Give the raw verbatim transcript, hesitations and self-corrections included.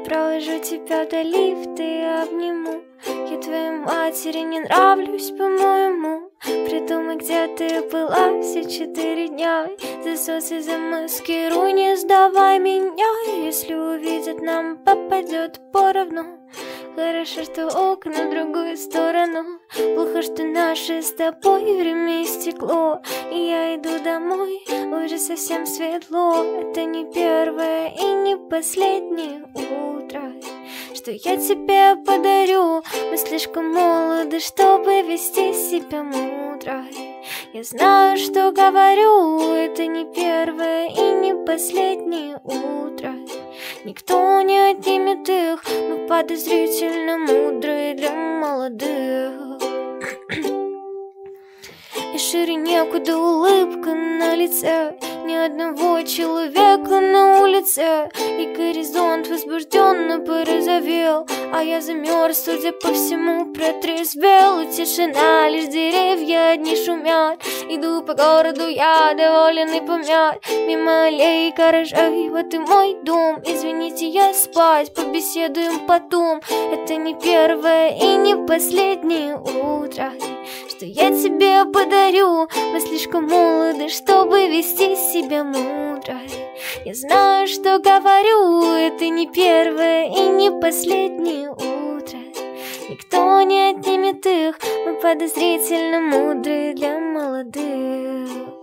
провожу тебя до лифта и обниму. Я твоей матери не нравлюсь, по-моему. Придумай, где ты была все четыре дня. За соци замаскируй, не сдавай меня. Если увидят, нам попадет поровну. Хорошо, что окна в другую сторону. Плохо, что наше с тобой время истекло. И я иду домой, уже совсем светло. Это не первое и не последнее утро, что я тебе подарю. Мы слишком молоды, чтобы вести себя мудро. Я знаю, что говорю, это не первое и не последнее утро. Никто не отнимет их, мы подозрительно мудрые для молодых. И шире некуда улыбка на лице, ни одного человека на улице. И горизонт возбужденно порозовел, а я замерз, судя по всему, протрезвел. И тишина, лишь деревья одни шумят. Иду по городу, я доволен и помят. Мимо аллей, гаражей, вот и мой дом. Извините, я спать, побеседуем потом. Это не первое и не последнее утро, что я тебе подарю. Мы слишком молоды, чтобы вести себя мудро. Я знаю, что говорю, это не первое и не последнее утро. Никто не отнимет их, мы подозрительно мудрые для молодых.